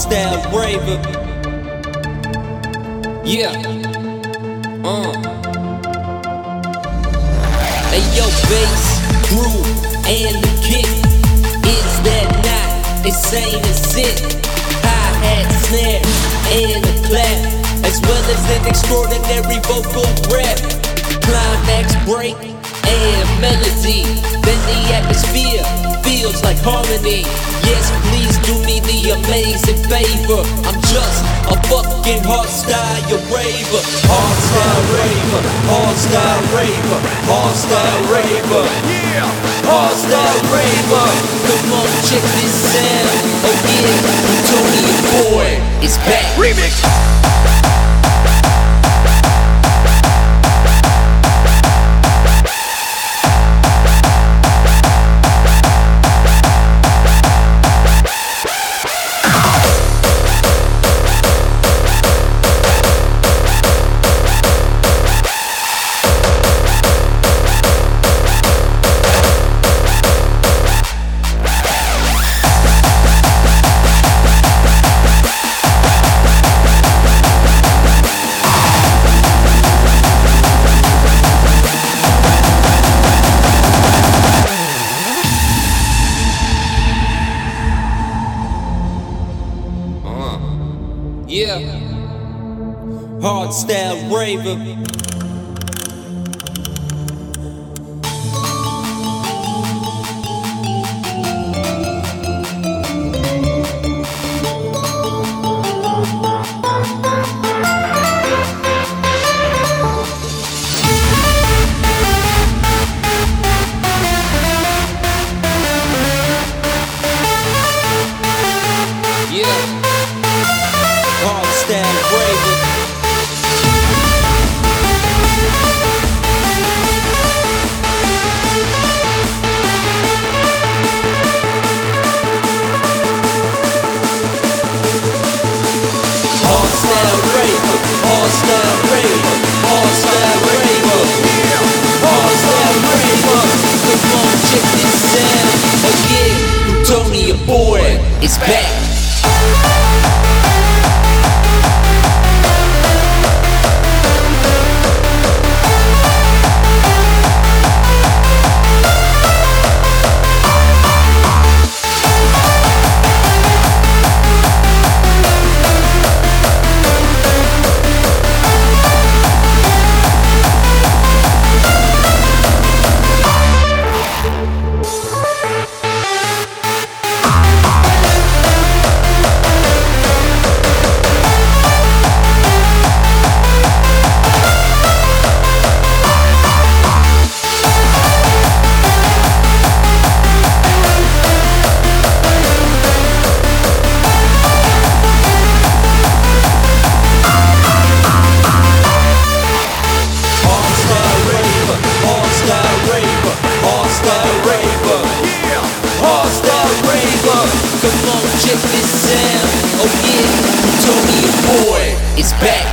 Hardstyle raver. Yeah. Hey yo, bass, groove, and the kick. Is that not insane as it? Hi-hat, snare, and a clap, as well as an extraordinary vocal rap. Climax break and melody, then the atmosphere feels like harmony. Yes, please do me the amazing favor. I'm just a fucking hardstyle raver. Hardstyle raver, hardstyle raver, hardstyle raver. Yeah, hardstyle raver. Come on, check this sound. Oh yeah, Tony Boy is back. Remix. Yeah, hardstyle raver. Tony, your boy, is back. Come on, check this sound. Oh yeah, Tony, your boy is back.